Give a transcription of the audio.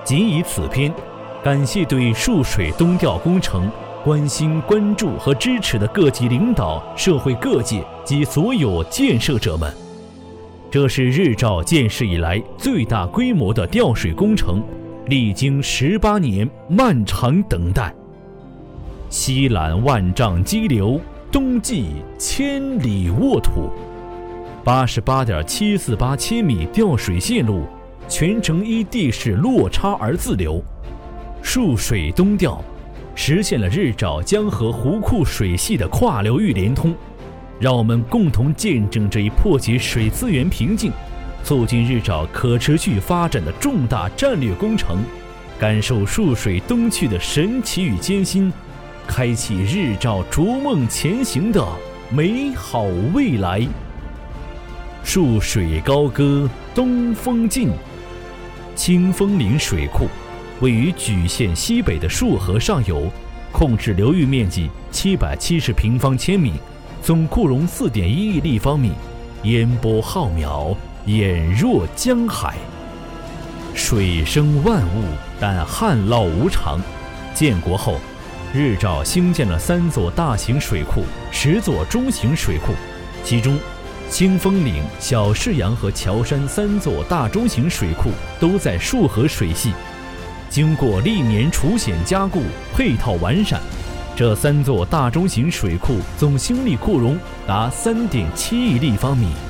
仅以此篇，感谢对沭水东调工程关心、关注和支持的各级领导、社会各界及所有建设者们。这是日照建设以来最大规模的调水工程，历经18年漫长等待。西揽万丈激流，东济千里沃土。88.748千米调水线路，全程依地势落差而自流。沭水东调实现了日照江河湖库水系的跨流域连通，让我们共同见证这一破解水资源瓶颈、促进日照可持续发展的重大战略工程，感受沭水东去的神奇与艰辛，开启日照逐梦前行的美好未来。沭水高歌东风劲。清风岭水库位于莒县西北的沭河上游，控制流域面积770平方千米，总库容4.1亿立方米，烟波浩渺，眼若江海。水生万物，但旱涝无常。建国后，日照兴建了3座大型水库、10座中型水库，其中清风岭、小式阳和乔山3座大中型水库都在沭河水系。经过历年除险加固、配套完善，这3座大中型水库总兴力库容达3.7亿立方米。